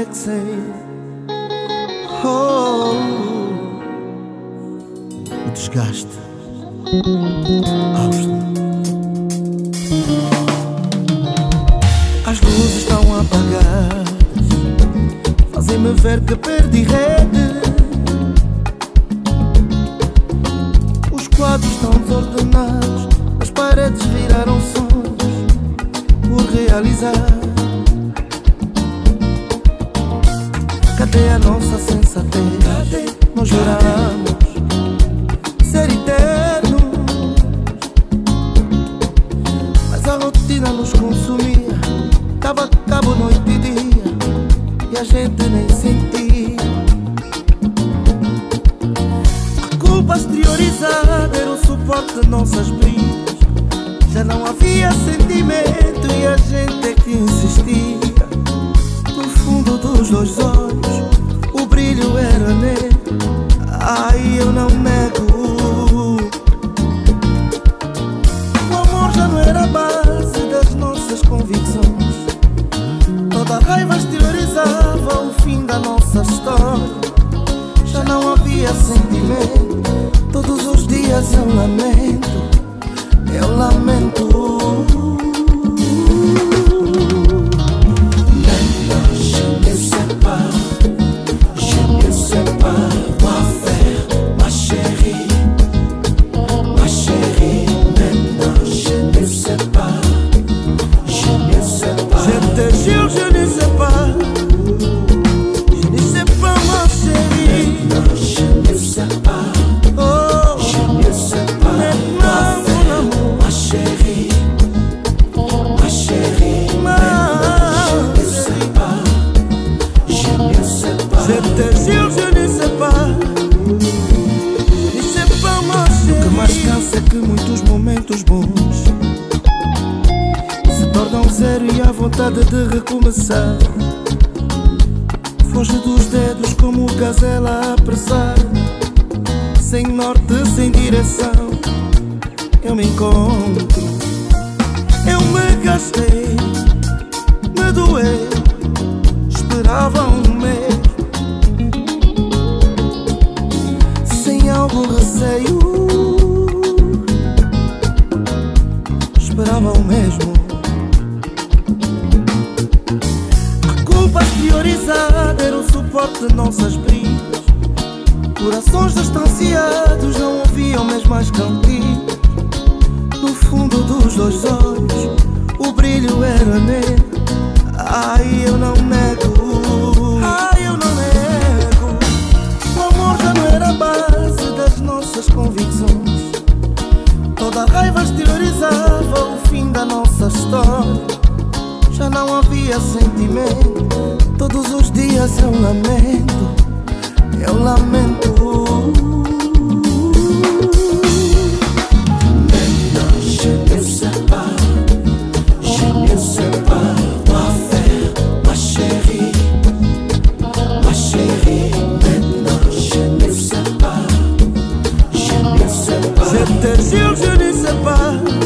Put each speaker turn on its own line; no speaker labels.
que sei. Oh, o desgaste. As luzes estão apagadas, fazem-me ver que perdi rede. Os quadros estão desordenados, as paredes viraram sonhos por realizar. Cadê a nossa sensatez? Cadê? Nós juramos ser eternos, mas a rotina nos consumia. Dava cabo noite e dia e a gente nem sentia. A culpa exteriorizada era o suporte de nossas brigas. Já não havia sentimento e a gente é que insistia. No fundo dos dois olhos o brilho era negro. Ai, eu não nego. O amor já não era a base das nossas convicções. Toda a raiva exteriorizava o fim da nossa história. Já não havia sentimento. Todos os dias eu lamento. Eu lamento. O que mais cansa é que muitos momentos bons se tornam zero e a vontade de recomeçar foge dos dedos como gazela a apressar. Sem norte, sem direção, eu me encontro. Eu me gastei, me doei, esperava um mês. Sem algum receio, esperava o mesmo. A culpa exteriorizada era o suporte de nossas brigas. Corações distanciados não ouviam mesmo as cantigas. No fundo dos dois olhos o brilho era negro. Ai, eu não nego. Ai, eu não nego. O amor já não era a base das nossas convicções. Toda a raiva exteriorizava o fim da nossa história. Já não havia sentimento. Todos os dias eu lamento. Eu lamento. Je ne sais pas.